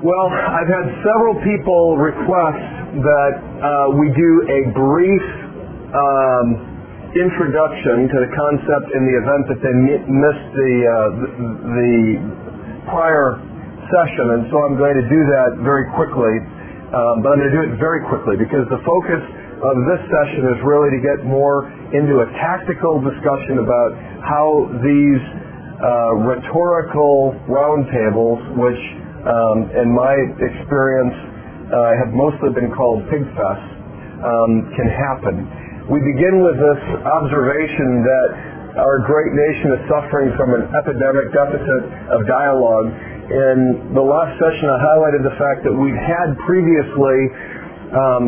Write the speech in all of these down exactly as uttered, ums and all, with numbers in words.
Well, I've had several people request that uh, we do a brief um, introduction to the concept in the event that they mi- missed the, uh, the, the prior session, and so I'm going to do that very quickly, um, but I'm going to do it very quickly because the focus of this session is really to get more into a tactical discussion about how these uh, rhetorical roundtables, which Um, in my experience, uh, have mostly been called pigfests, um, can happen. We begin with this observation that our great nation is suffering from an epidemic deficit of dialogue. In the last session, I highlighted the fact that we've had previously um,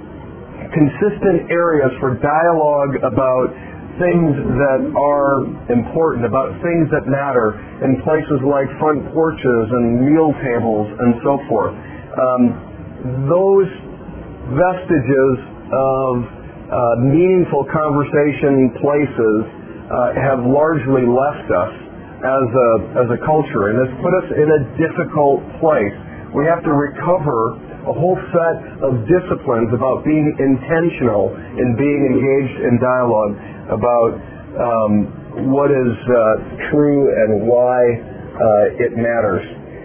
consistent areas for dialogue about things that are important, about things that matter in places like front porches and meal tables and so forth. Um, those vestiges of uh, meaningful conversation places uh, have largely left us as a, as a culture, and has put us in a difficult place. We have to recover a whole set of disciplines about being intentional in being engaged in dialogue about um, what is uh, true and why uh, it matters.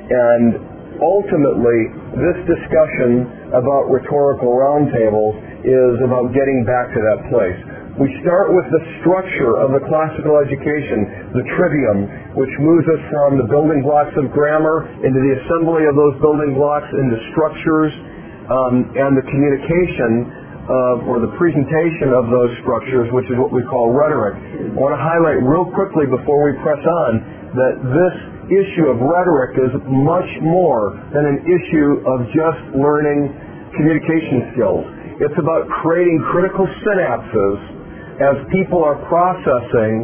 And ultimately, this discussion about rhetorical roundtables is about getting back to that place. We start with the structure of the classical education, the trivium, which moves us from the building blocks of grammar into the assembly of those building blocks into structures, um, and the communication of, or the presentation of those structures, which is what we call rhetoric. I want to highlight real quickly before we press on that this issue of rhetoric is much more than an issue of just learning communication skills. It's about creating critical synapses as people are processing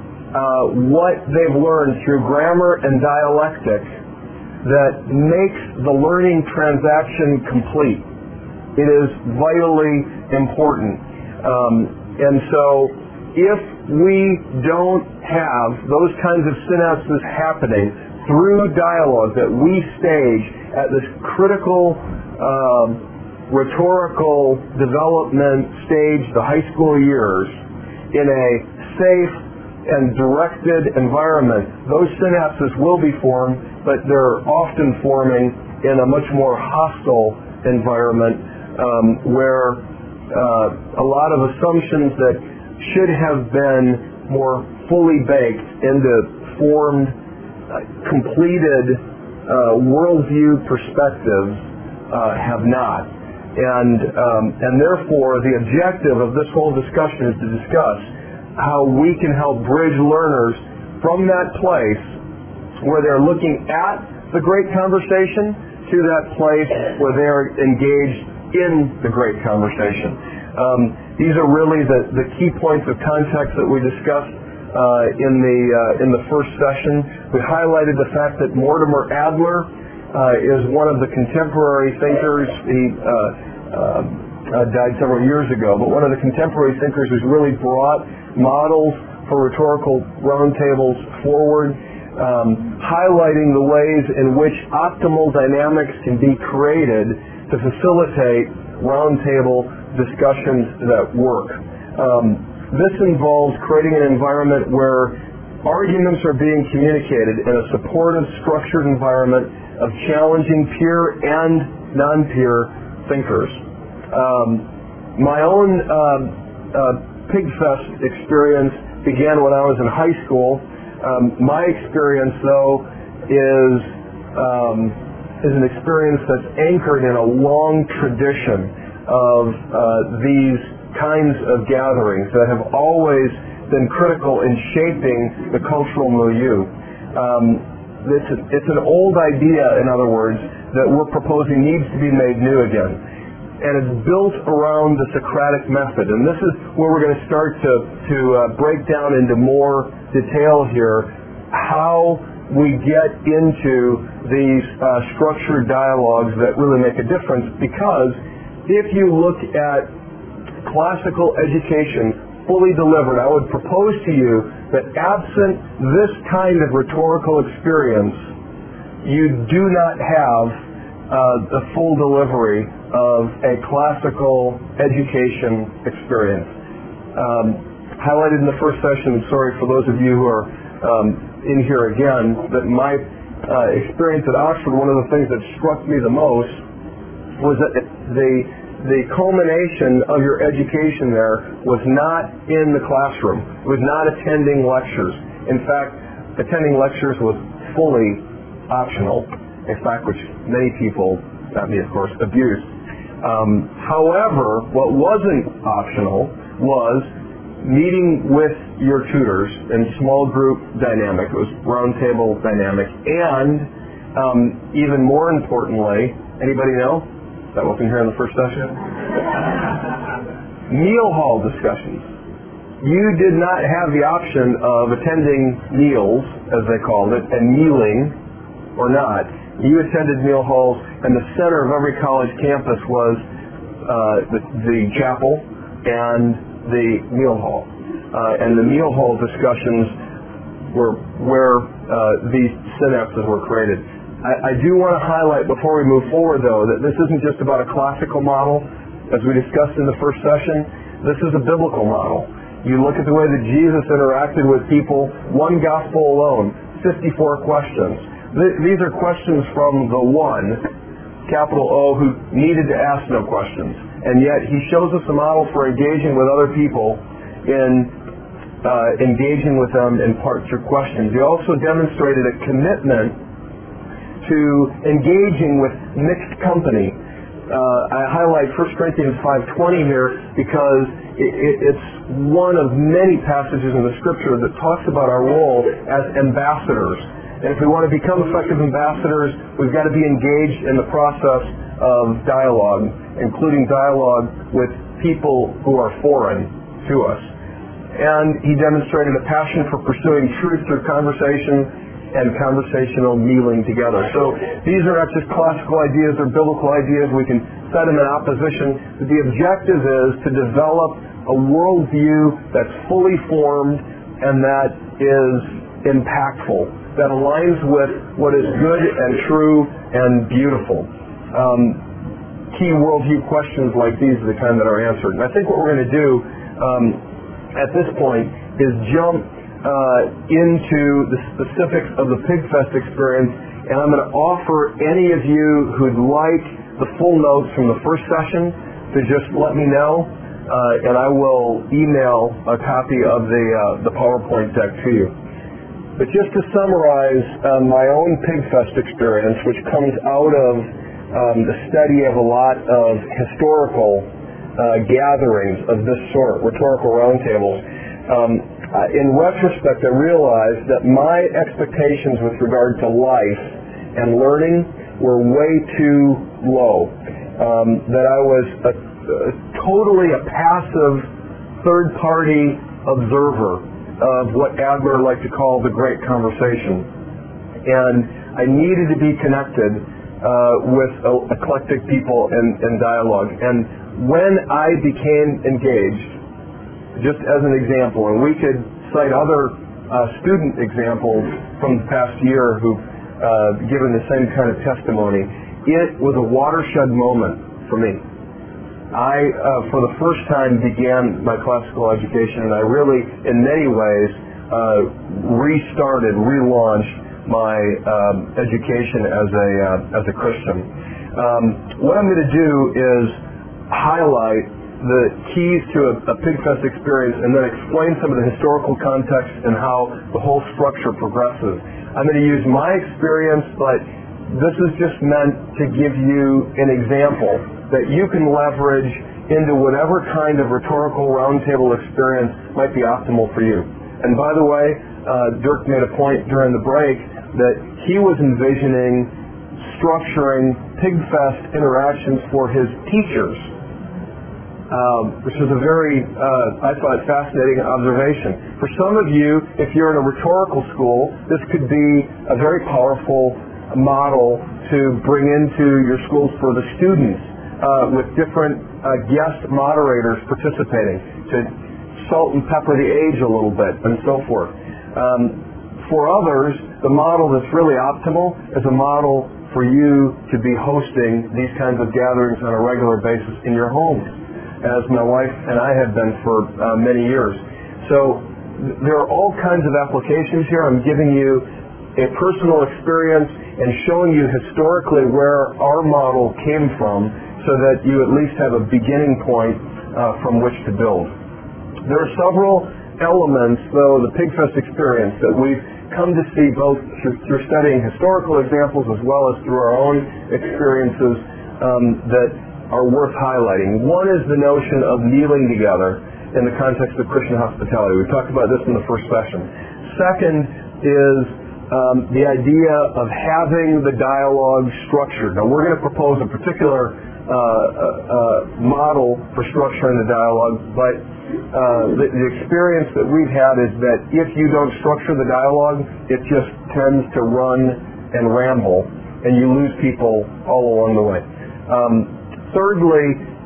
uh, what they've learned through grammar and dialectic that makes the learning transaction complete. It is vitally important. Um, and so if we don't have those kinds of synapses happening through dialogue that we stage at this critical um, rhetorical development stage, the high school years, in a safe and directed environment, those synapses will be formed, but they're often forming in a much more hostile environment um, where uh, a lot of assumptions that should have been more fully baked into formed, uh, completed uh, worldview perspectives uh, have not. And, um, and therefore, the objective of this whole discussion is to discuss how we can help bridge learners from that place where they're looking at the great conversation to that place where they're engaged in the great conversation. Um, these are really the, the key points of context that we discussed uh, in the uh, in the first session. We highlighted the fact that Mortimer Adler uh, is one of the contemporary thinkers. He uh, uh, uh, died several years ago, but one of the contemporary thinkers who's really brought models for rhetorical roundtables forward, um, highlighting the ways in which optimal dynamics can be created to facilitate roundtable discussions that work. Um, this involves creating an environment where arguments are being communicated in a supportive, structured environment of challenging peer and non-peer thinkers. Um, my own uh, uh, Pigfest experience began when I was in high school. Um, my experience, though, is um, is an experience that's anchored in a long tradition of uh, these kinds of gatherings that have always been critical in shaping the cultural milieu. Um, it's, a, it's an old idea, in other words, that we're proposing needs to be made new again. And it's built around the Socratic method. And this is where we're going to start to, to uh, break down into more detail here how we get into these uh, structured dialogues that really make a difference. Because if you look at classical education fully delivered, I would propose to you that absent this kind of rhetorical experience, you do not have the full delivery of a classical education experience. Um, highlighted in the first session, sorry for those of you who are um, in here again, that my uh, experience at Oxford, one of the things that struck me the most was that the the culmination of your education there was not in the classroom, was not attending lectures. In fact, attending lectures was fully optional, in fact, which many people, not me of course, abused. Um, however, what wasn't optional was meeting with your tutors in small group dynamic. It was roundtable dynamic, and um, even more importantly, anybody know? That wasn't here in the first session. Meal hall discussions. You did not have the option of attending meals, as they called it, and mealing or not. You attended meal halls, and the center of every college campus was uh, the, the chapel and the meal hall. Uh, and the meal hall discussions were where uh, these synapses were created. I, I do want to highlight before we move forward, though, that this isn't just about a classical model, as we discussed in the first session. This is a biblical model. You look at the way that Jesus interacted with people, one gospel alone, fifty-four questions. Th- these are questions from the one, capital O, who needed to ask no questions. And yet he shows us a model for engaging with other people in uh, engaging with them in part through questions. He also demonstrated a commitment to engaging with mixed company. Uh, I highlight First Corinthians five twenty here because it, it, it's one of many passages in the Scripture that talks about our role as ambassadors. And if we want to become effective ambassadors, we've got to be engaged in the process of dialogue, including dialogue with people who are foreign to us. And he demonstrated a passion for pursuing truth through conversation and conversational mealing together. So these are not just classical ideas or biblical ideas. We can set them in opposition. But the objective is to develop a worldview that's fully formed and that is impactful, that aligns with what is good and true and beautiful. Um, key worldview questions like these are the kind that are answered. And I think what we're going to do um, at this point is jump Uh, into the specifics of the PigFest experience, and I'm going to offer any of you who'd like the full notes from the first session to just let me know, uh, and I will email a copy of the uh, the PowerPoint deck to you. But just to summarize uh, my own PigFest experience, which comes out of um, the study of a lot of historical uh, gatherings of this sort, rhetorical roundtables, um, Uh, in retrospect, I realized that my expectations with regard to life and learning were way too low. Um, that I was a, a, totally a passive third-party observer of what Adler liked to call the great conversation. And I needed to be connected uh, with uh, eclectic people and, and dialogue. And when I became engaged, just as an example, and we could cite other uh, student examples from the past year who've uh, given the same kind of testimony, it was a watershed moment for me. I, uh, for the first time, began my classical education, and I really, in many ways, uh, restarted, relaunched my um, education as a uh, as a Christian. Um, what I'm going to do is highlight the keys to a, a PigFest experience and then explain some of the historical context and how the whole structure progresses. I'm going to use my experience, but this is just meant to give you an example that you can leverage into whatever kind of rhetorical roundtable experience might be optimal for you. And by the way, uh, Dirk made a point during the break that he was envisioning structuring PigFest interactions for his teachers. Um, which is a very, uh, I thought, fascinating observation. For some of you, if you're in a rhetorical school, this could be a very powerful model to bring into your schools for the students, uh, with different uh, guest moderators participating, to salt and pepper the age a little bit, and so forth. Um, For others, the model that's really optimal is a model for you to be hosting these kinds of gatherings on a regular basis in your home, as my wife and I have been for uh, many years. So th- there are all kinds of applications here. I'm giving you a personal experience and showing you historically where our model came from so that you at least have a beginning point uh, from which to build. There are several elements, though, the PigFest experience that we've come to see both through, through studying historical examples as well as through our own experiences um, that are worth highlighting. One is the notion of kneeling together in the context of Christian hospitality. We talked about this in the first session. Second is um, the idea of having the dialogue structured. Now, we're going to propose a particular uh, uh, uh, model for structuring the dialogue, but uh, the, the experience that we've had is that if you don't structure the dialogue, it just tends to run and ramble, and you lose people all along the way. Um, thirdly,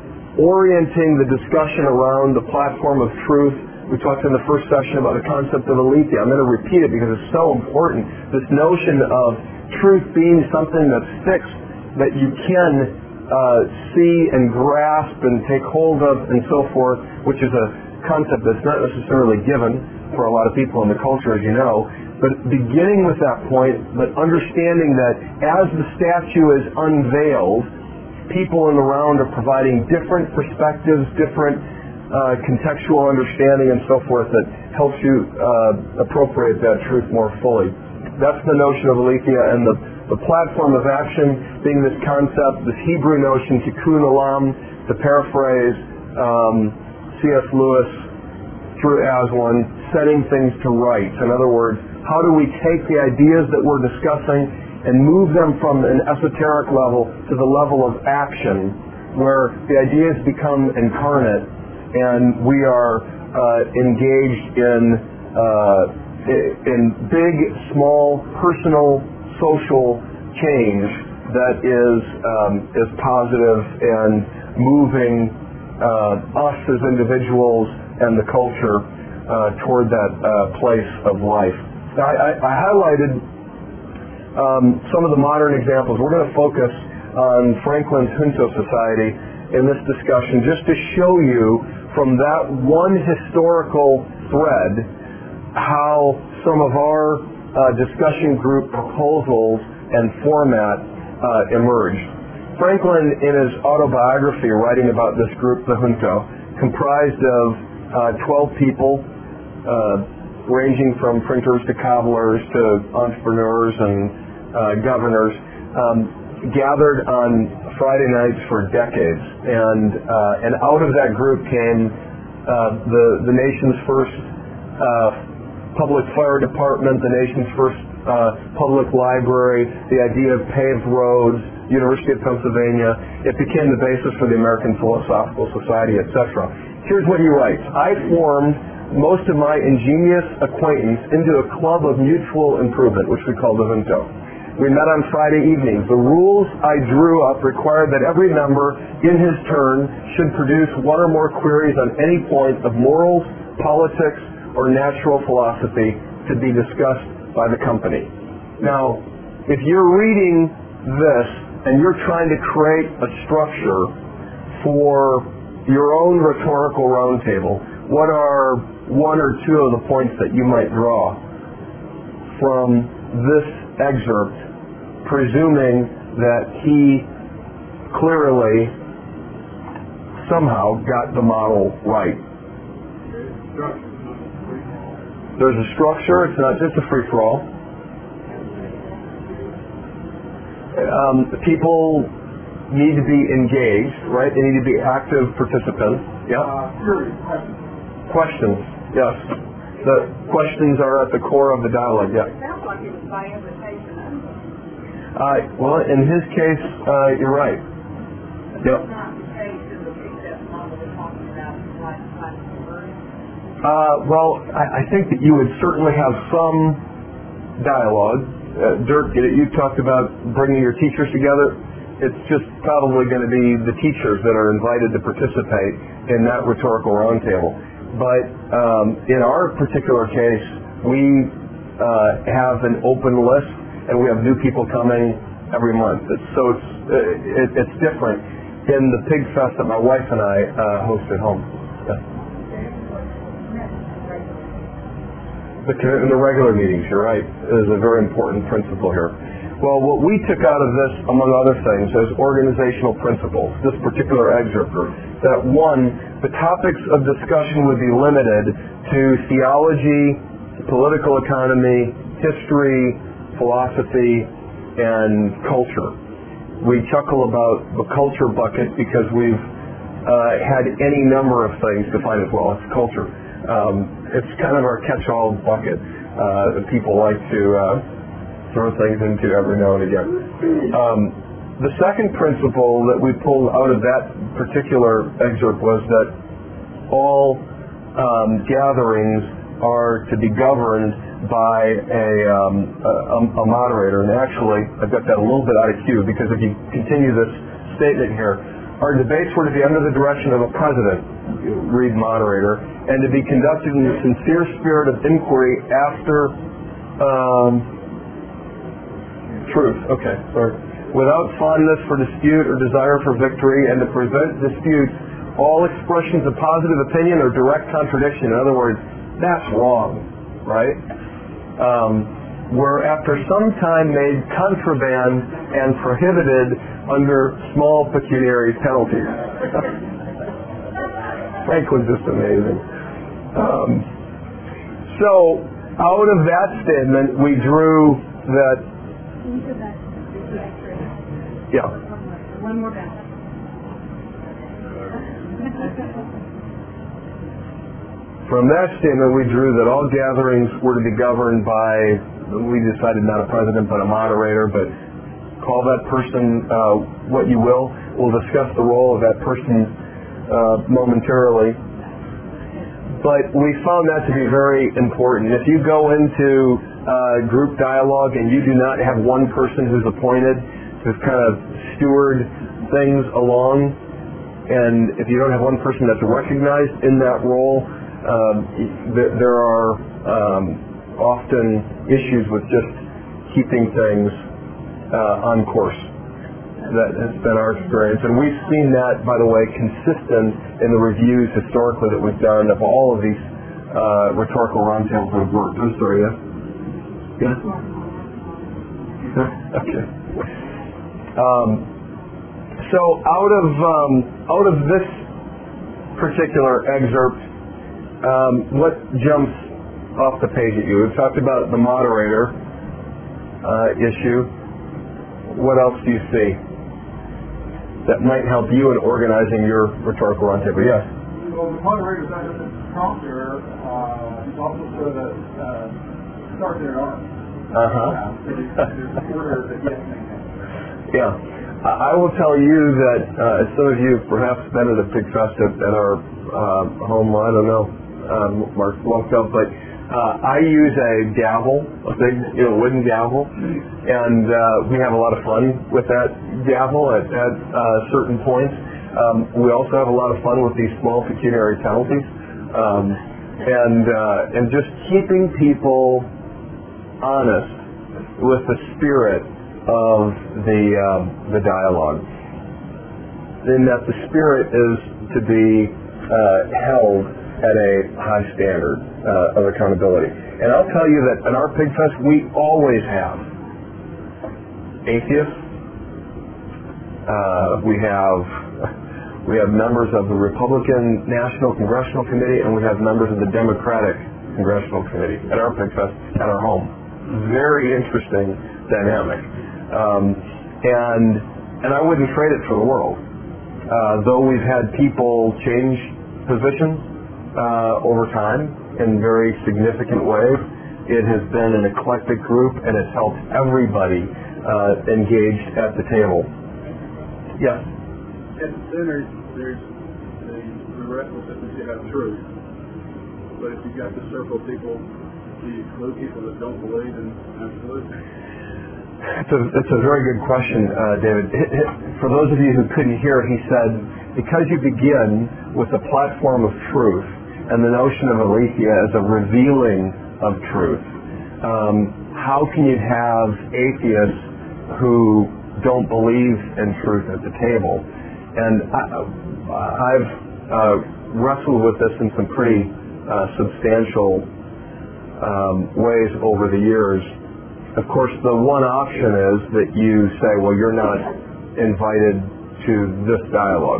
orienting the discussion around the platform of truth. We talked in the first session about the concept of aletheia. I'm going to repeat it because it's so important. This notion of truth being something that's fixed, that you can uh, see and grasp and take hold of and so forth, which is a concept that's not necessarily given for a lot of people in the culture, as you know. But beginning with that point, but understanding that as the statue is unveiled, people in the round are providing different perspectives, different uh, contextual understanding and so forth that helps you uh, appropriate that truth more fully. That's the notion of aletheia, and the, the platform of action being this concept, this Hebrew notion, tikkun olam, to paraphrase um, C S Lewis through Aslan, setting things to rights. In other words, how do we take the ideas that we're discussing and move them from an esoteric level to the level of action, where the ideas become incarnate and we are uh, engaged in uh, in big, small, personal, social change that is um, is positive and moving uh, us as individuals and the culture uh, toward that uh, place of life. Now, I, I highlighted Um, some of the modern examples. We're going to focus on Franklin's Junto Society in this discussion just to show you from that one historical thread how some of our uh, discussion group proposals and format uh, emerged. Franklin, in his autobiography writing about this group, the Junto, comprised of uh, twelve people, uh, ranging from printers to cobblers to entrepreneurs and Uh, governors, um, gathered on Friday nights for decades, and uh, and out of that group came uh, the the nation's first uh, public fire department, the nation's first uh, public library, the idea of paved roads, University of Pennsylvania. It became the basis for the American Philosophical Society, et cetera. Here's what he writes: I formed most of my ingenious acquaintance into a club of mutual improvement, which we call the Junto. We met on Friday evenings. The rules I drew up required that every member, in his turn, should produce one or more queries on any point of morals, politics, or natural philosophy to be discussed by the company. Now, if you're reading this and you're trying to create a structure for your own rhetorical roundtable, what are one or two of the points that you might draw from this excerpt, presuming that he clearly somehow got the model right? There's a structure. It's not just a free-for-all. Um, people need to be engaged, right? They need to be active participants. Yeah? Uh, questions. Yes. The questions are at the core of the dialogue. Yeah. It sounds like it was by invitation only. Uh, well, in his case, uh, you're right. Yep. It's not the case in the PigFest model we're talking about like like Uh, well, I, I think that you would certainly have some dialogue. Uh, Dirk, you talked about bringing your teachers together. It's just probably going to be the teachers that are invited to participate in that rhetorical roundtable. But um, in our particular case, we uh, have an open list, and we have new people coming every month. It's, so it's uh, it, it's different in the Pig Fest that my wife and I uh, host at home. Yeah. The, in the regular meetings, you're right, is a very important principle here. Well, what we took out of this, among other things, is organizational principles, this particular excerpt, that one, the topics of discussion would be limited to theology, political economy, history, philosophy, and culture. We chuckle about the culture bucket because we've uh, had any number of things defined as well. It's culture. Um, it's kind of our catch-all bucket uh, that people like to uh, throw things into every now and again. Um, the second principle that we pulled out of that particular excerpt was that all um, gatherings are to be governed by a, um, a, a moderator. And actually, I've got that a little bit out of cue, because if you continue this statement here, our debates were to be under the direction of a president, read moderator, and to be conducted in a sincere spirit of inquiry after um, truth. Okay, sorry. Without fondness for dispute or desire for victory, and to prevent disputes, all expressions of positive opinion or direct contradiction. In other words, that's wrong, right? Um, were after some time made contraband and prohibited under small pecuniary penalties. Frank was just amazing. Um, so, out of that statement, we drew that. Yeah. One more balance. From that statement, we drew that all gatherings were to be governed by, we decided not a president, but a moderator, but call that person uh, what you will. We'll discuss the role of that person uh, momentarily. But we found that to be very important. If you go into uh, group dialogue and you do not have one person who's appointed to kind of steward things along, and if you don't have one person that's recognized in that role, um, th- there are um, often issues with just keeping things uh, on course. That has been our experience, and we've seen that, by the way, consistent in the reviews historically that we've done of all of these uh, rhetorical roundtables that have worked. I'm sorry, yeah? Yeah? Okay. Um, so out of um, out of this particular excerpt, um, what jumps off the page at you? We've talked about the moderator uh, issue. What else do you see that might help you in organizing your rhetorical roundtable? Yes? Well, the moderator's not just a prompter, uh, he's also sort of a uh, start their arm. Uh-huh. Yeah. I will tell you that uh, some of you perhaps been at a Pig Fest at, at our uh, home, I don't know, um, Mark walked up, but uh, I use a gavel, a big, you know, wooden gavel, and uh, we have a lot of fun with that gavel at, at uh, certain points. Um, we also have a lot of fun with these small pecuniary penalties, um, and uh, and just keeping people honest with the spirit of the um, the dialogue, in that the spirit is to be uh, held at a high standard uh, of accountability. And I'll tell you that in our Pig Fest, we always have atheists. Uh, we have we have members of the Republican National Congressional Committee, and we have members of the Democratic Congressional Committee at our Pig Fest at our home. Very interesting dynamic. Um, and and I wouldn't trade it for the world. Uh, though we've had people change positions uh, over time in very significant ways, it has been an eclectic group, and it's helped everybody uh, engaged at the table. Yes? At the center, there's the, the requisite that you have truth. But if you've got to circle people, do you exclude people that don't believe in absolute? It's a, it's a very good question, uh, David. For those of you who couldn't hear, he said, because you begin with a platform of truth and the notion of aletheia as a revealing of truth, um, how can you have atheists who don't believe in truth at the table? And I, I've uh, wrestled with this in some pretty uh, substantial um, ways over the years. Of course, the one option is that you say, well, you're not invited to this dialogue.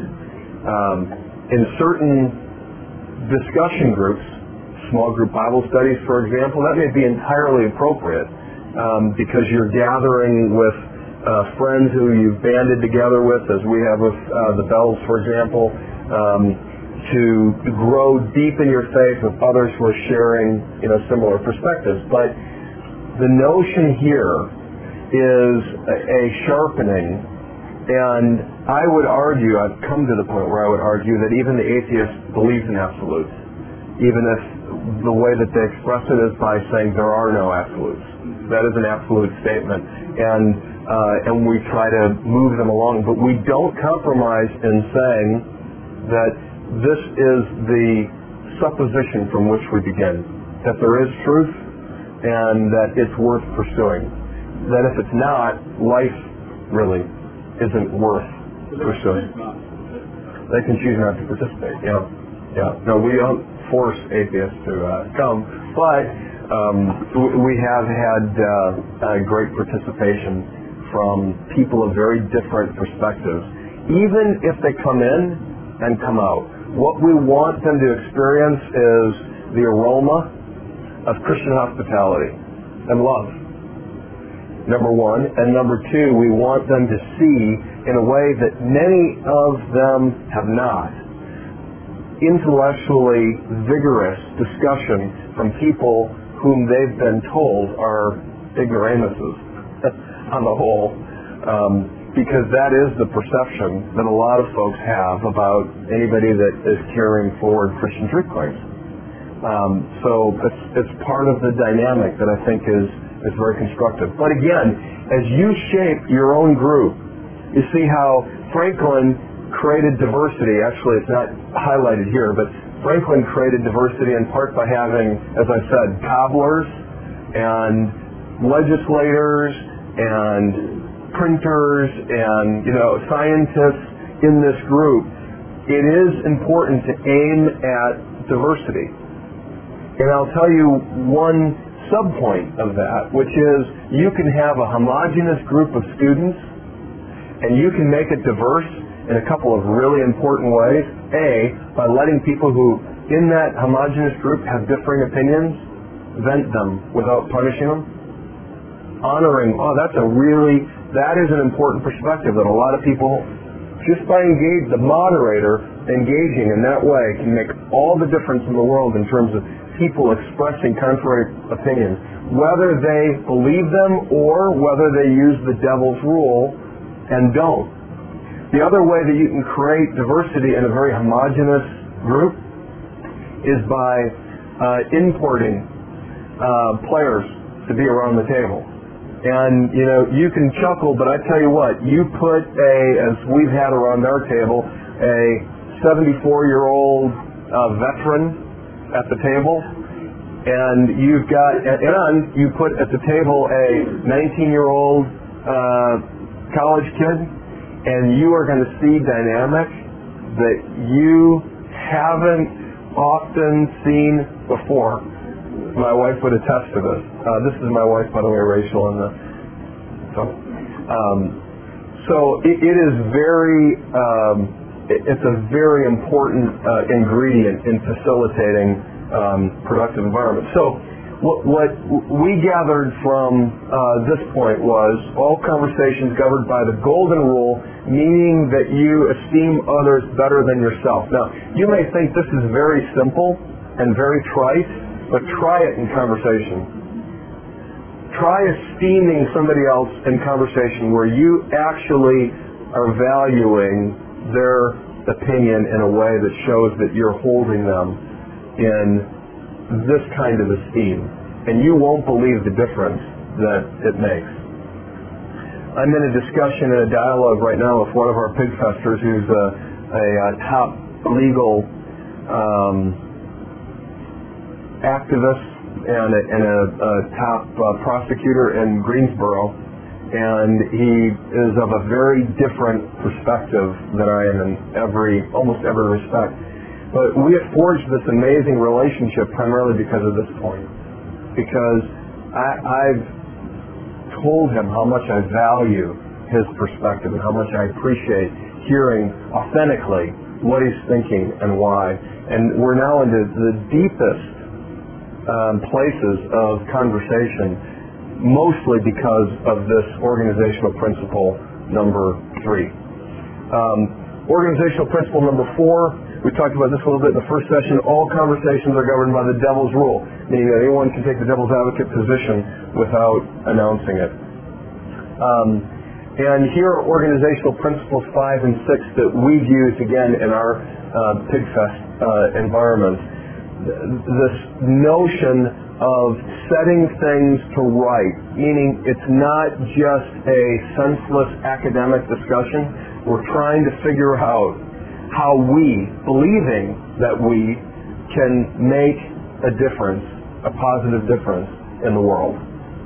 Um, in certain discussion groups, small group Bible studies, for example, that may be entirely appropriate um, because you're gathering with uh, friends who you've banded together with, as we have with uh, the Bells, for example, um, to grow deep in your faith with others who are sharing, you know, similar perspectives. But the notion here is a, a sharpening, and I would argue, I've come to the point where I would argue that even the atheist believes in absolutes, even if the way that they express it is by saying there are no absolutes. That is an absolute statement, and uh, and we try to move them along, but we don't compromise in saying that this is the supposition from which we begin, that there is truth and that it's worth pursuing. That if it's not, life really isn't worth pursuing. They can choose not to participate. Yeah, yeah. No, we don't force atheists to uh, come, but um, we have had uh, uh, great participation from people of very different perspectives. Even if they come in and come out, what we want them to experience is the aroma of Christian hospitality and love, number one. And number two, we want them to see in a way that many of them have not, intellectually vigorous discussion from people whom they've been told are ignoramuses on the whole, um, because that is the perception that a lot of folks have about anybody that is carrying forward Christian truth claims. Um, so it's, it's part of the dynamic that I think is, is very constructive. But again, as you shape your own group, you see how Franklin created diversity. Actually, it's not highlighted here, but Franklin created diversity in part by having, as I said, cobblers and legislators and printers and, you know, scientists in this group. It is important to aim at diversity. And I'll tell you one subpoint of that, which is you can have a homogeneous group of students and you can make it diverse in a couple of really important ways. A, by letting people who in that homogeneous group have differing opinions vent them without punishing them. Honoring, oh, that's a really, that is an important perspective that a lot of people, just by engage the moderator, engaging in that way can make all the difference in the world in terms of people expressing contrary opinions, whether they believe them or whether they use the devil's rule and don't. The other way that you can create diversity in a very homogeneous group is by uh, importing uh, players to be around the table. And, you know, you can chuckle, but I tell you what, you put a, as we've had around our table, a seventy-four-year-old uh, veteran at the table, and you've got, and you put at the table a nineteen-year-old uh, college kid, and you are going to see dynamic that you haven't often seen before. My wife would attest to this. Uh, this is my wife, by the way, Rachel, and the so. Um, so it, it is very, um, it, it's a very important uh, ingredient in facilitating um, productive environment. So what, what we gathered from uh, this point was all conversations governed by the golden rule, meaning that you esteem others better than yourself. Now, you may think this is very simple and very trite, but try it in conversation. Try esteeming somebody else in conversation where you actually are valuing their opinion in a way that shows that you're holding them in this kind of esteem. And you won't believe the difference that it makes. I'm in a discussion and a dialogue right now with one of our pigfesters who's a, a, a top legal um, activist, and a, and a, a top uh, prosecutor in Greensboro, and he is of a very different perspective than I am in every, almost every respect. But we have forged this amazing relationship primarily because of this point, because I, I've told him how much I value his perspective and how much I appreciate hearing authentically what he's thinking and why. And we're now into the deepest um, places of conversation, mostly because of this organizational principle number three. Um, organizational principle number four, we talked about this a little bit in the first session. All conversations are governed by the devil's rule, meaning that anyone can take the devil's advocate position without announcing it. Um, and here are organizational principles five and six that we've used again in our uh, PigFest uh, environment. This notion of setting things to right, meaning it's not just a senseless academic discussion. We're trying to figure out how we, believing that we, can make a difference, a positive difference in the world.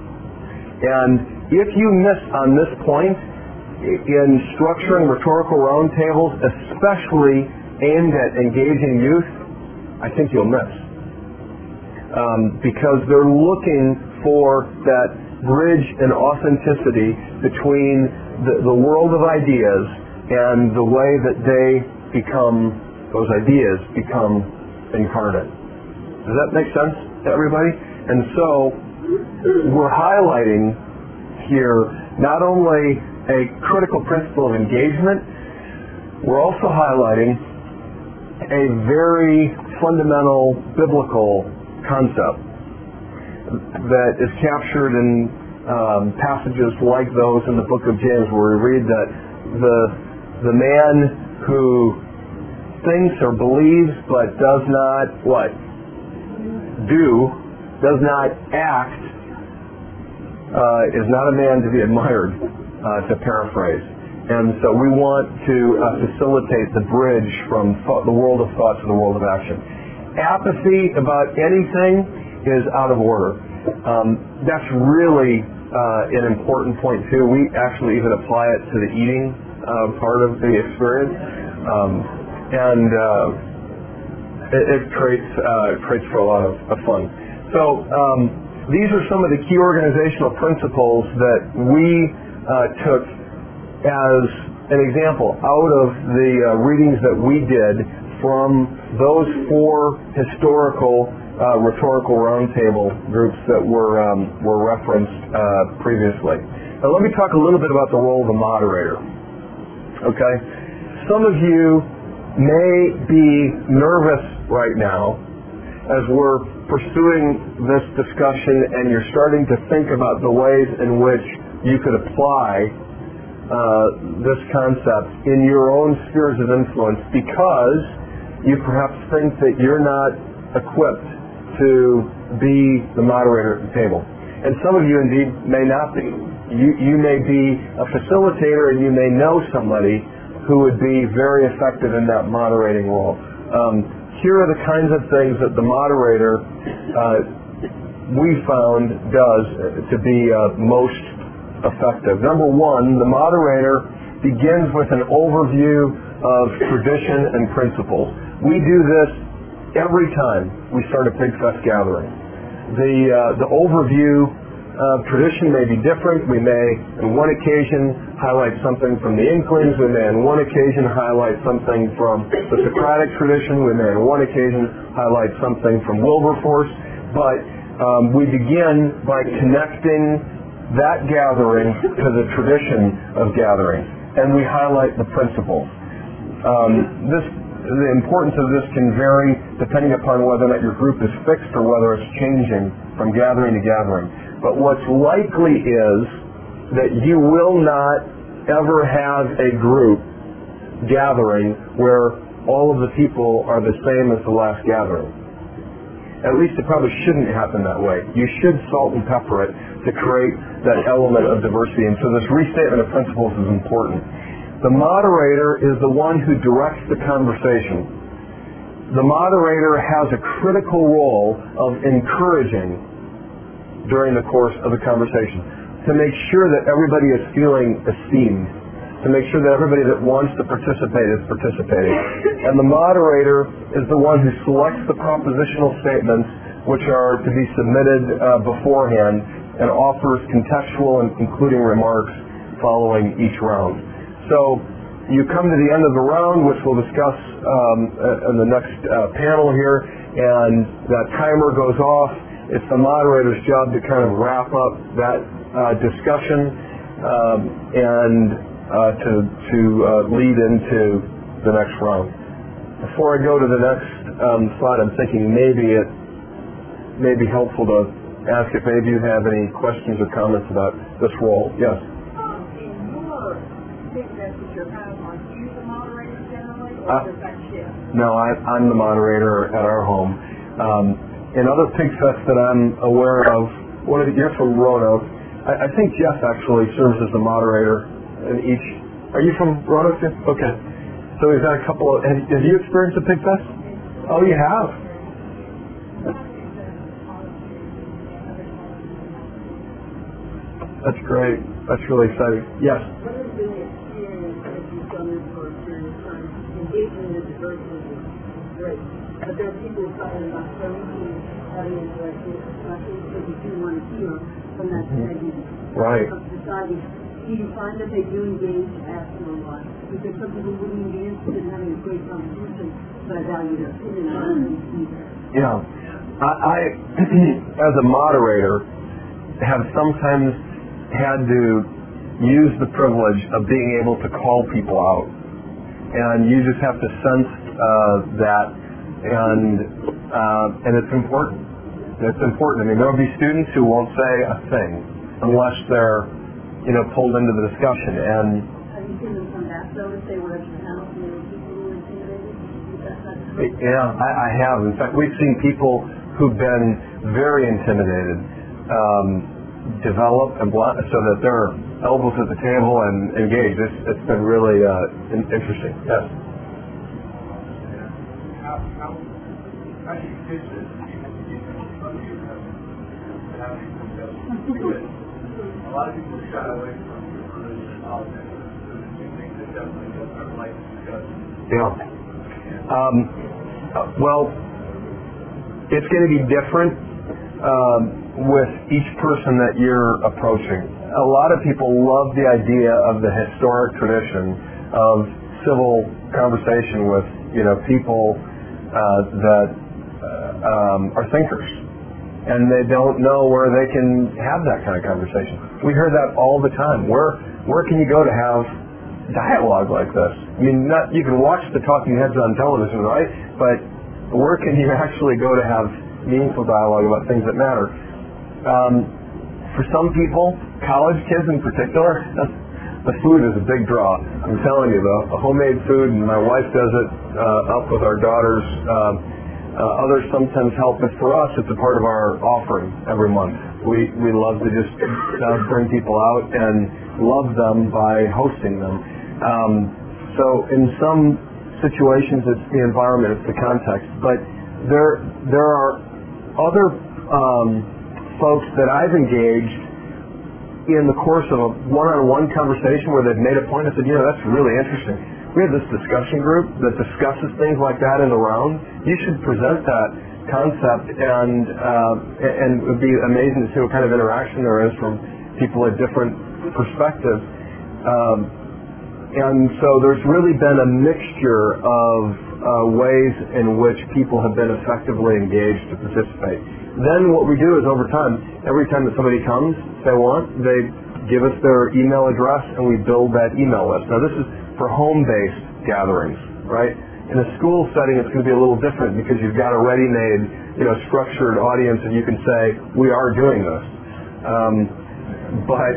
And if you miss on this point in structuring rhetorical roundtables, especially aimed at engaging youth, I think you'll miss. Um, because they're looking for that bridge and authenticity between the, the world of ideas and the way that they become, those ideas become incarnate. Does that make sense to everybody? And so we're highlighting here not only a critical principle of engagement, we're also highlighting a very fundamental biblical concept that is captured in um, passages like those in the book of James, where we read that the the man who thinks or believes but does not what? Do, does not act, uh, is not a man to be admired, uh, to paraphrase. And so we want to uh, facilitate the bridge from thought, the world of thought to the world of action. Apathy about anything is out of order. Um, that's really uh, an important point too. We actually even apply it to the eating uh, part of the experience, um, and uh, it, it creates uh, creates for a lot of, of fun. So um, these are some of the key organizational principles that we uh, took as an example out of the uh, readings that we did from those four historical uh, rhetorical roundtable groups that were um, were referenced uh, previously. Now let me talk a little bit about the role of the moderator. Okay, some of you may be nervous right now as we're pursuing this discussion, and you're starting to think about the ways in which you could apply uh, this concept in your own spheres of influence, because you perhaps think that you're not equipped to be the moderator at the table. And some of you indeed may not be. You, you may be a facilitator, and you may know somebody who would be very effective in that moderating role. Um, here are the kinds of things that the moderator uh, we found does to be uh, most effective. Number one, the moderator begins with an overview of tradition and principles. We do this every time we start a PigFest gathering. The, uh, the overview of tradition may be different. We may, on one occasion, highlight something from the Inklings. We may, on one occasion, highlight something from the Socratic tradition. We may, on one occasion, highlight something from Wilberforce. But um, we begin by connecting that gathering to the tradition of gathering, and we highlight the principles. Um, this, the importance of this can vary depending upon whether or not your group is fixed or whether it's changing from gathering to gathering. But what's likely is that you will not ever have a group gathering where all of the people are the same as the last gathering. At least it probably shouldn't happen that way. You should salt and pepper it to create that element of diversity. And so this restatement of principles is important. The moderator is the one who directs the conversation. the moderator has a critical role of encouraging during the course of the conversation to make sure that everybody is feeling esteemed, to make sure that everybody that wants to participate is participating. And the moderator is the one who selects the propositional statements which are to be submitted uh, beforehand and offers contextual and concluding remarks following each round. So you come to the end of the round, which we'll discuss um, in the next uh, panel here, and that timer goes off. It's the moderator's job to kind of wrap up that uh, discussion um, and uh, to, to uh, lead into the next round. Before I go to the next um, slide, I'm thinking maybe it may be helpful to ask if any of you have any questions or comments about this role. Yes? Um, in your big message you're kind of on, you the moderator generally, or Uh, does that shift? No, I, I'm the moderator at our home. Um, in other pig fests that I'm aware of, one of the, you're from Roanoke. I, I think Jeff actually serves as the moderator in each. Are you from Roanoke too? Okay. So we've had a couple of. Have, have you experienced a pig fest? Oh, you have. That's great. That's really exciting. Yes. What has been the experience that you've done this for a period of time? Engaging in the diversity is great. But there are people talking about seventeen having interactions, and I think that you do want to hear from that segment. Right. Of society. Do you find that they do engage after a lot? Because some people wouldn't be interested in having a great conversation, but I value their opinion on either. Yeah. I, I as a moderator, have sometimes had to use the privilege of being able to call people out. And you just have to sense uh, that, and uh, and it's important. It's important. I mean, there will be students who won't say a thing unless they're, you know, pulled into the discussion. And Have you seen them come back, though, if they were at your house and there were people who were intimidated? Is that not true? yeah, I, I have. In fact, we've seen people who've been very intimidated um, develop and bl- so that they're elbows at the table and engaged. It's, it's been really uh, in- interesting. Yes. How, how, how do you pitch this? A lot of people shy away from religion and politics. So the two things that definitely don't like to discuss. Yeah. Um, uh, well, it's going to be different um, with each person that you're approaching. A lot of people love the idea of the historic tradition of civil conversation with, you know, people uh, that uh, um, are thinkers, and they don't know where they can have that kind of conversation. We hear that all the time. Where where can you go to have dialogue like this? I mean, not, you can watch the talking heads on television, right? But where can you actually go to have meaningful dialogue about things that matter? Um, for some people, college kids in particular, the food is a big draw. I'm telling you, though, a homemade food, and my wife does it uh, up with our daughters. Um, uh, others sometimes help, but for us, it's a part of our offering every month. We we love to just uh, bring people out and love them by hosting them. Um, so in some situations, it's the environment, it's the context, but there there are other um, folks that I've engaged in the course of a one-on-one conversation where they've made a point. I said, you know, that's really interesting. We have this discussion group that discusses things like that in the round. You should present that concept, and uh, and it would be amazing to see what kind of interaction there is from people at different perspectives. Um, and so there's really been a mixture of uh, ways in which people have been effectively engaged to participate. Then what we do is over time, every time that somebody comes, if they want, they give us their email address and we build that email list. Now this is for home-based gatherings, right? In a school setting, it's going to be a little different because you've got a ready-made, you know, structured audience, and you can say, we are doing this. Um, but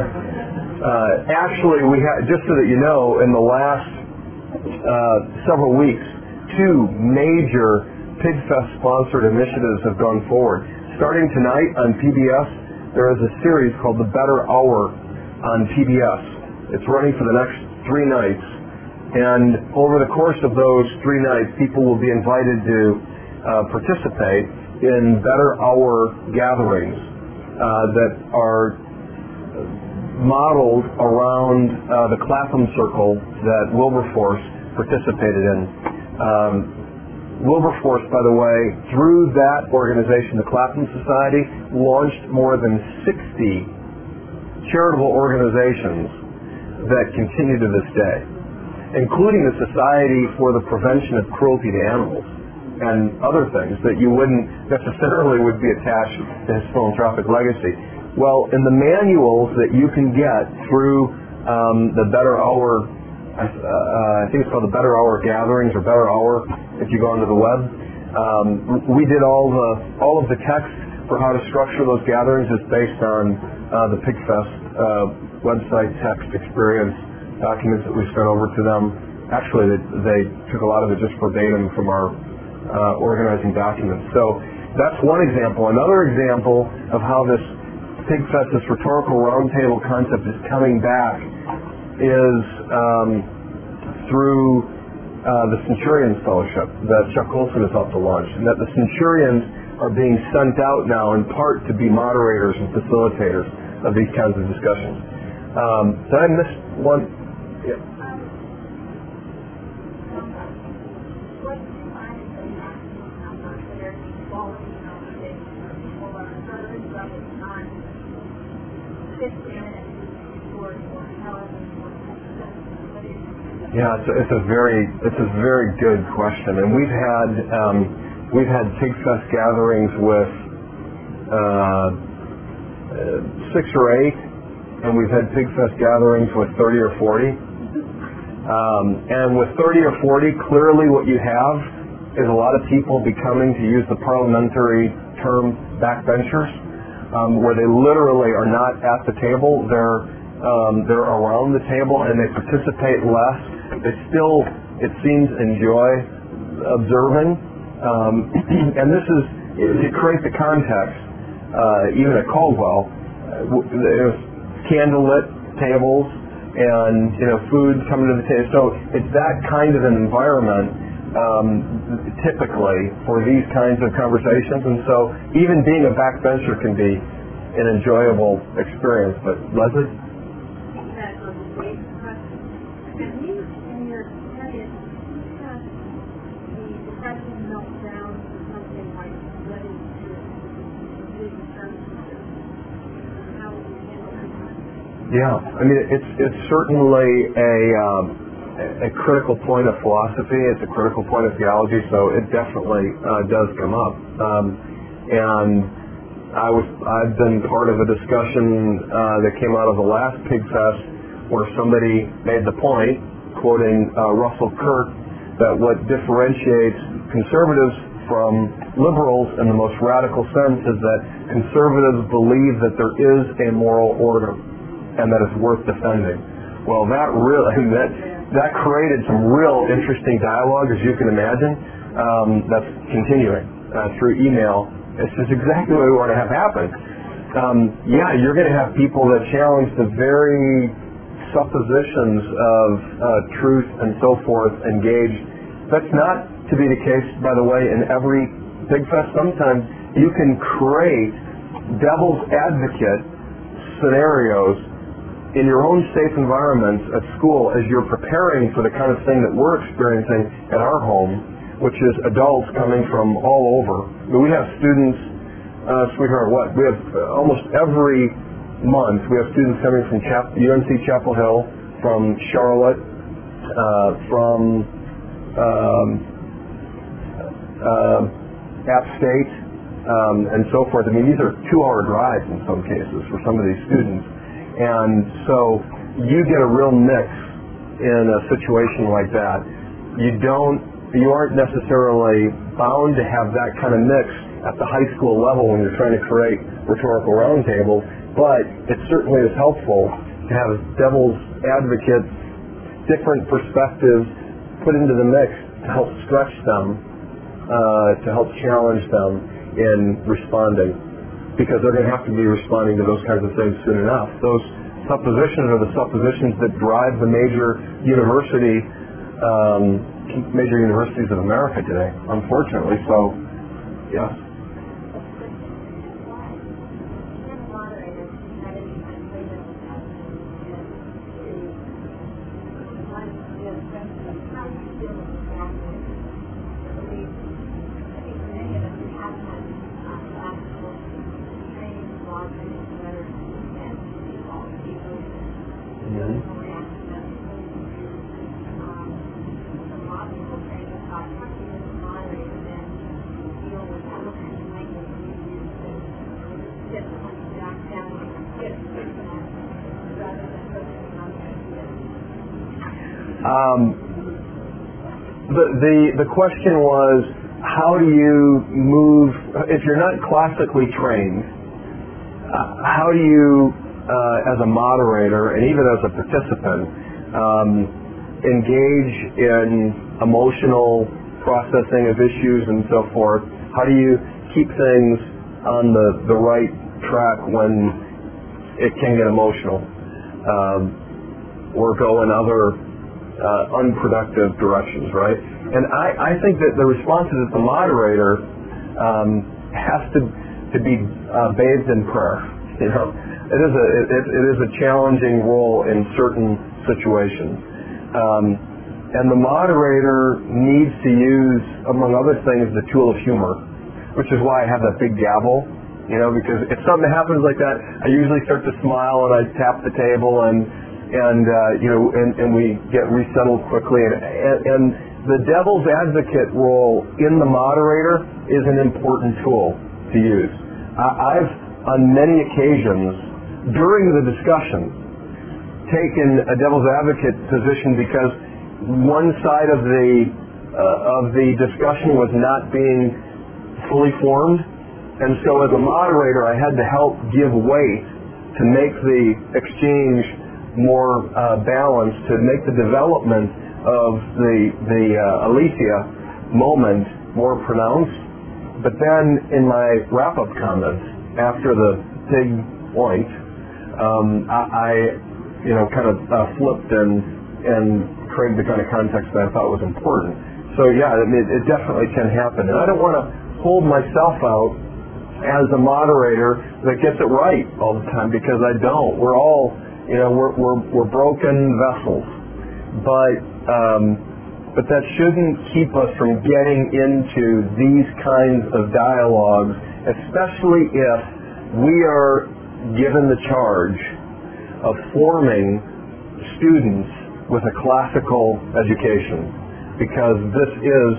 uh, actually, we ha- just so that you know, in the last uh, several weeks, two major PigFest-sponsored initiatives have gone forward. Starting tonight on P B S, there is a series called The Better Hour on P B S. It's running for the next three nights, And over the course of those three nights, people will be invited to uh, participate in Better Hour gatherings uh, that are modeled around uh, the Clapham Circle that Wilberforce participated in. Um, Wilberforce, by the way, through that organization, the Clapham Society, launched more than sixty charitable organizations that continue to this day, including the Society for the Prevention of Cruelty to Animals and other things that you wouldn't necessarily would be attached to his philanthropic legacy. Well, in the manuals that you can get through um, the Better Hour, uh, uh, I think it's called the Better Hour Gatherings or Better Hour, if you go onto the web, um, we did all the all of the text for how to structure those gatherings is based on uh, the PigFest uh, website text experience documents that we sent over to them. Actually, they, they took a lot of it just verbatim from our uh, organizing documents. So that's one example. Another example of how this PigFest, this rhetorical roundtable concept is coming back is um, through uh, the Centurions Fellowship that Chuck Colson has helped to launch, and that the Centurions are being sent out now in part to be moderators and facilitators of these kinds of discussions. Um, did I miss one? Yeah. Yeah, it's a, it's a very it's a very good question, and we've had um, we've had PigFest gatherings with uh, six or eight, and we've had PigFest gatherings with thirty or forty. Um, and with thirty or forty, clearly what you have is a lot of people becoming, to use the parliamentary term, backbenchers, um, where they literally are not at the table. They're um, they're around the table and they participate less. They still, it seems, enjoy observing. Um, and this is, to create the context, uh, even at Caldwell, uh, there's candlelit tables and, you know, food coming to the table. So it's that kind of an environment, um, typically, for these kinds of conversations. And so even being a backbencher can be an enjoyable experience. But Leslie? Yeah, I mean, it's it's certainly a um, a critical point of philosophy. It's a critical point of theology. So it definitely uh, does come up. Um, and I was I've been part of a discussion uh, that came out of the last PigFest where somebody made the point, quoting uh, Russell Kirk, that what differentiates conservatives from liberals in the most radical sense is that conservatives believe that there is a moral order and that it's worth defending. Well, that really that that created some real interesting dialogue, as you can imagine. Um, that's continuing uh, through email. It's just exactly what we want to have happen. Um, yeah, you're going to have people that challenge the very suppositions of uh, truth and so forth, engage. That's not to be the case, by the way, in every PigFest. Sometimes you can create devil's advocate scenarios in your own safe environments at school as you're preparing for the kind of thing that we're experiencing at our home, which is adults coming from all over. I mean, we have students, uh, sweetheart, what? We have uh, almost every month we have students coming from Chap- U N C Chapel Hill, from Charlotte, uh, from um, uh, App State, um, and so forth. I mean, these are two-hour drives in some cases for some of these students. And so you get a real mix in a situation like that. You don't, you aren't necessarily bound to have that kind of mix at the high school level when you're trying to create rhetorical roundtables, but it certainly is helpful to have devil's advocates, different perspectives put into the mix to help stretch them, uh, to help challenge them in responding. Because they're going to have to be responding to those kinds of things soon enough. Those suppositions are the suppositions that drive the major university um, major universities of America today, unfortunately. So, yes. Um, the, the the question was, how do you move, if you're not classically trained, uh, how do you, uh, as a moderator and even as a participant, um, engage in emotional processing of issues and so forth? How do you keep things on the, the right track when it can get emotional um, or go in other Uh, unproductive directions, right? And I, I think that the response as the moderator um, has to to be uh, bathed in prayer. You know, it is a it, it is a challenging role in certain situations, um, and the moderator needs to use, among other things, the tool of humor, which is why I have that big gavel. You know, because if something happens like that, I usually start to smile and I tap the table and. and uh, you know, and, and we get resettled quickly. And, and, and the devil's advocate role in the moderator is an important tool to use. I, I've, on many occasions, during the discussion, taken a devil's advocate position because one side of the uh, of the discussion was not being fully formed, and so as a moderator, I had to help give weight to make the exchange more uh, balanced, to make the development of the the uh, Aletheia moment more pronounced. But then in my wrap-up comments after the big point, um, I, I you know kind of uh, flipped and and created the kind of context that I thought was important. So yeah, I mean, it definitely can happen, and I don't want to hold myself out as a moderator that gets it right all the time, because I don't. We're all You know, we're, we're, we're broken vessels, but um, but that shouldn't keep us from getting into these kinds of dialogues, especially if we are given the charge of forming students with a classical education, because this is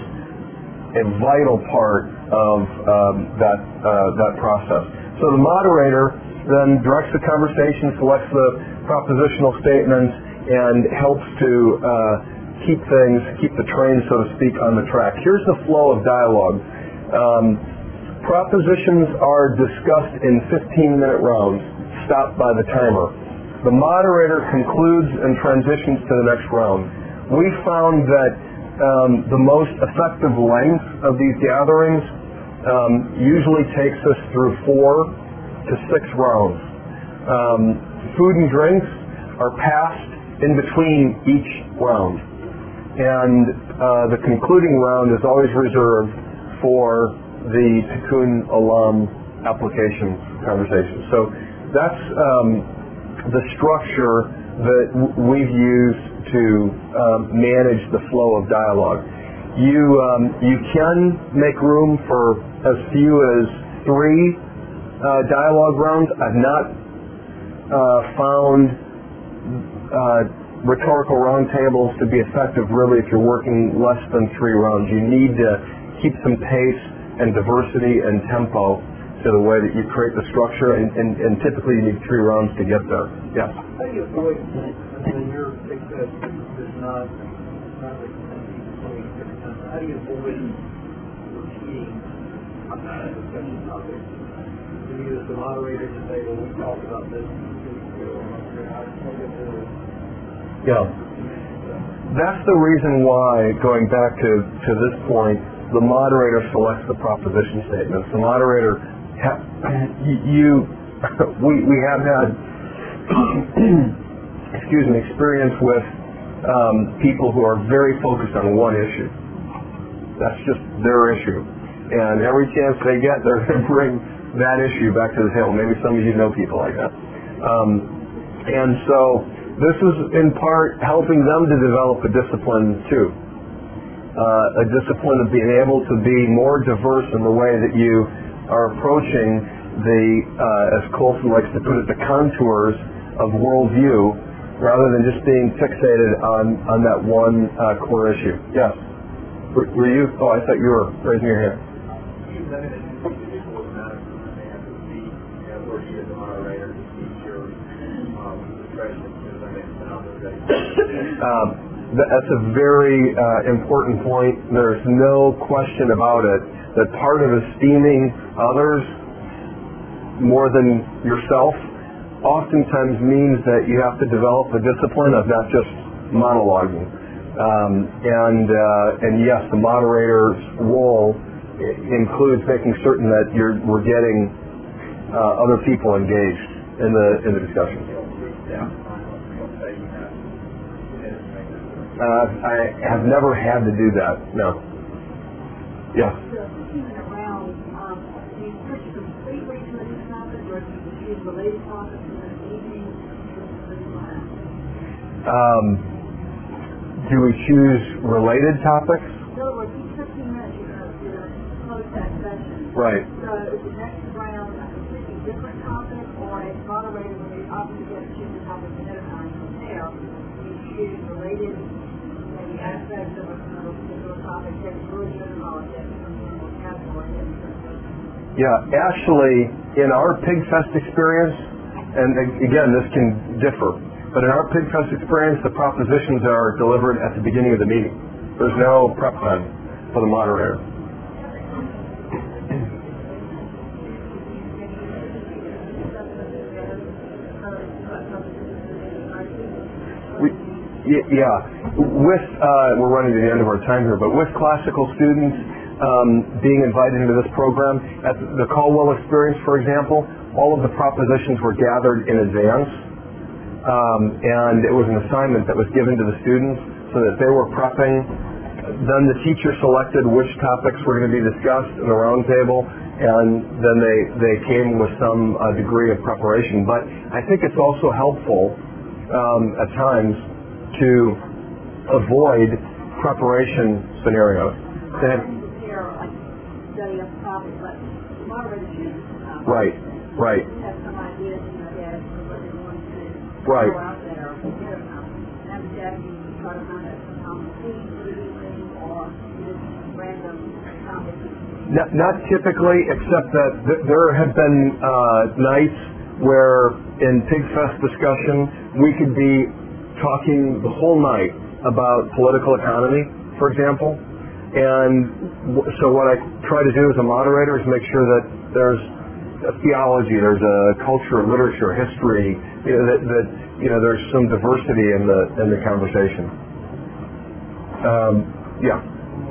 a vital part of um, that uh, that process. So the moderator then directs the conversation, selects the propositional statements, and helps to uh, keep things, keep the train, so to speak, on the track. Here's the flow of dialogue. Um, propositions are discussed in fifteen-minute rounds, stopped by the timer. The moderator concludes and transitions to the next round. We found that um, the most effective length of these gatherings um, usually takes us through four to six rounds. Um, food and drinks are passed in between each round, and uh, the concluding round is always reserved for the Tikkun Olam application conversation. So that's um, the structure that w- we've used to um, manage the flow of dialogue. You um, you can make room for as few as three Uh, dialogue rounds. I've not uh, found uh, rhetorical roundtables to be effective, really, if you're working less than three rounds. You need to keep some pace and diversity and tempo to the way that you create the structure, and, and, and typically you need three rounds to get there. Yes? How do you avoid, in your success, is not, not like how do you avoid repeating uh, discussion topics? As the moderator to say, well, we talked about this. Yeah. That's the reason why, going back to, to this point, the moderator selects the proposition statements. The moderator, ha- you, we, we have had, excuse me, experience with um, people who are very focused on one issue. That's just their issue. And every chance they get, they're going to bring that issue back to the table. Maybe some of you know people like that. Um, and so this is in part helping them to develop a discipline too. Uh, a discipline of being able to be more diverse in the way that you are approaching the, uh, as Colson likes to put it, the contours of worldview, rather than just being fixated on, on that one uh, core issue. Yes? Were, were you? Oh, I thought you were raising your hand. Um, that's a very uh, important point. There's no question about it that part of esteeming others more than yourself oftentimes means that you have to develop a discipline of not just monologuing. Um, and uh, and yes, the moderator's role includes making certain that you're we're getting uh, other people engaged in the in the discussion. Uh, I have never had to do that. No. Yeah. So, keeping it around, um, do you switch completely to a new topic, or do you choose related topics in the evening? Um, do we choose related topics? In other words, each fifteen minutes you're going to, you're going to close that session. Right. So is the next round a completely different topic, or a moderator, when you obviously get to choose the topic ahead of time from there, you choose related maybe aspects of a, of a particular topic, say religion, politics, some sort of category. Yeah, actually, in our PigFest experience, and again, this can differ, but in our PigFest experience, the propositions are delivered at the beginning of the meeting. There's no prep time for the moderator. We, yeah, with, uh, we're running to the end of our time here, but with classical students um, being invited into this program, at the Caldwell experience, for example, all of the propositions were gathered in advance, um, and it was an assignment that was given to the students so that they were prepping. Then the teacher selected which topics were going to be discussed in the roundtable, and then they, they came with some uh, degree of preparation. But I think it's also helpful um, at times to avoid preparation scenarios. Study a topic, but the moderator chooses the topic. Right, right. Have some ideas in your head for what they want to Right. go out there or get about. And after that, you try to find out some common themes for the evening, or just random topics. Not, not typically, except that th- there have been uh, nights where in PigFest discussion we could be talking the whole night about political economy, for example. And w- so what I try to do as a moderator is make sure that there's a theology, there's a culture, literature, history, you know, that, that you know there's some diversity in the in the conversation. Um, yeah.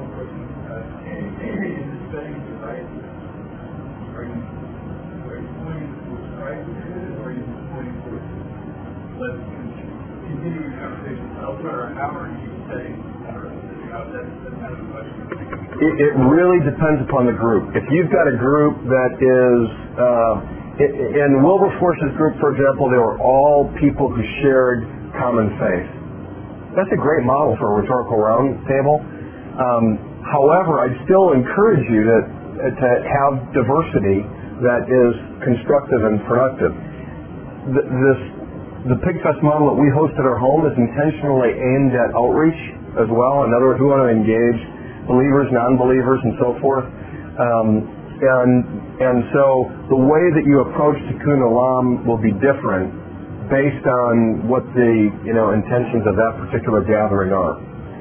It, it really depends upon the group. If you've got a group that is, uh, in Wilberforce's group, for example, they were all people who shared common faith. That's a great model for a rhetorical round table. Um, however, I'd still encourage you to, to have diversity that is constructive and productive. The, this, the PigFest model that we host at our home is intentionally aimed at outreach as well. In other words, we want to engage believers, non-believers, and so forth. Um, and and so the way that you approach Tikkun Olam will be different based on what the you know intentions of that particular gathering are.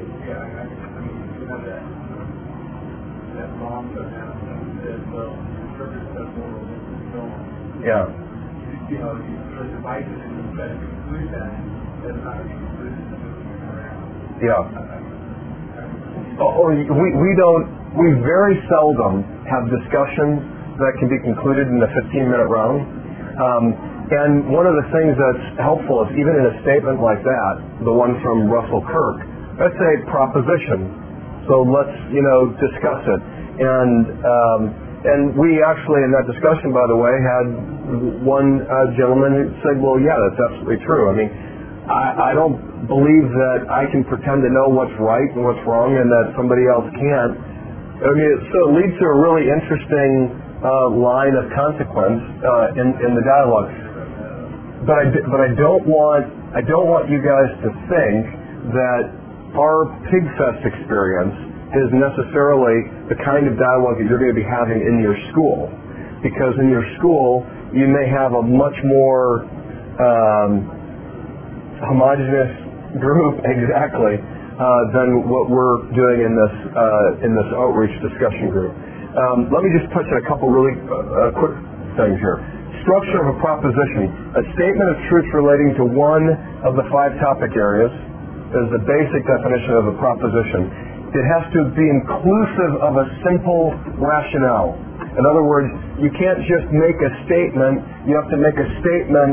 Yeah. You know, the devices that include that, that's not included around. Yeah. Oh, we, we don't, we very seldom have discussions that can be concluded in a fifteen minute round. Um, and one of the things that's helpful is even in a statement like that, the one from Russell Kirk, that's a proposition. So let's, you know, discuss it. And um, and we actually, in that discussion, by the way, had one uh, gentleman who said, well, yeah, that's absolutely true. I mean, I, I don't believe that I can pretend to know what's right and what's wrong and that somebody else can't. I mean, so it leads to a really interesting uh, line of consequence uh, in, in the dialogue. But I, but I don't want I don't want you guys to think that our PigFest experience is necessarily the kind of dialogue that you're going to be having in your school, because in your school you may have a much more um, homogeneous group exactly uh, than what we're doing in this uh, in this outreach discussion group. Um, let me just touch on a couple really uh, quick things here. Structure of a proposition. A statement of truth relating to one of the five topic areas is the basic definition of a proposition. It has to be inclusive of a simple rationale. In other words, you can't just make a statement, you have to make a statement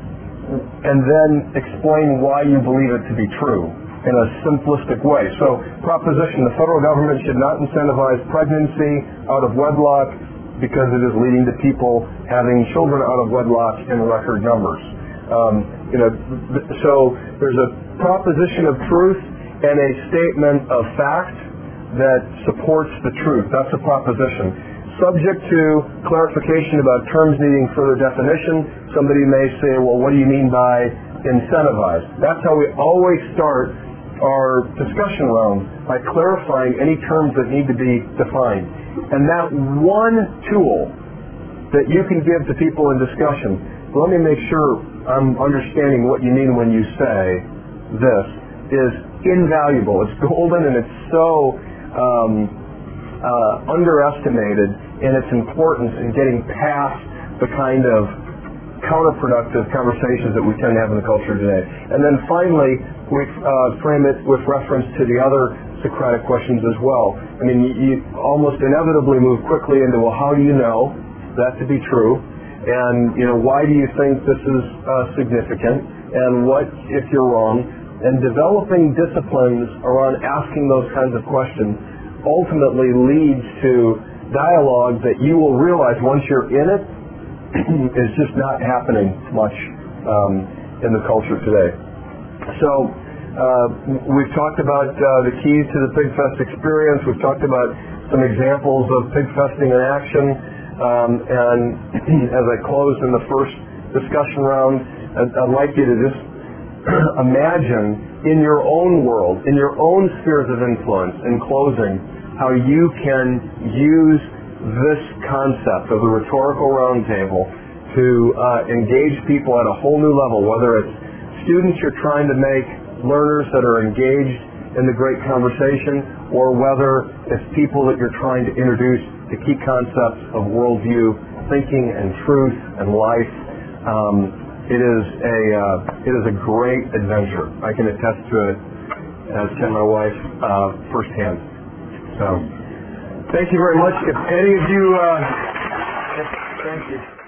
and then explain why you believe it to be true in a simplistic way. So, proposition, the federal government should not incentivize pregnancy out of wedlock because it is leading to people having children out of wedlock in record numbers. Um, you know, so there's a proposition of truth and a statement of fact that supports the truth. That's a proposition. Subject to clarification about terms needing further definition, somebody may say, well, what do you mean by incentivize? That's how we always start our discussion round, by clarifying any terms that need to be defined. And that one tool that you can give to people in discussion, let me make sure I'm understanding what you mean when you say this, is invaluable. It's golden, and it's so um, uh, underestimated in its importance in getting past the kind of counterproductive conversations that we tend to have in the culture today. And then finally, we uh, frame it with reference to the other Socratic questions as well. I mean, you, you almost inevitably move quickly into, well, how do you know that to be true? And, you know, why do you think this is uh, significant? And what if you're wrong? And developing disciplines around asking those kinds of questions ultimately leads to dialogue that you will realize once you're in it is just not happening much um, in the culture today. So uh, we've talked about uh, the keys to the PigFest experience. We've talked about some examples of PigFesting in action. Um, and as I close in the first discussion round, I'd, I'd like you to just imagine in your own world, in your own spheres of influence, in closing, how you can use this concept of the rhetorical roundtable to uh, engage people at a whole new level, whether it's students you're trying to make learners that are engaged in the great conversation, or whether it's people that you're trying to introduce to key concepts of worldview, thinking and truth and life. Um, it is a uh, it is a great adventure. I can attest to it, as can my wife, uh, firsthand. So, thank you very much. If any of you, uh, if, thank you.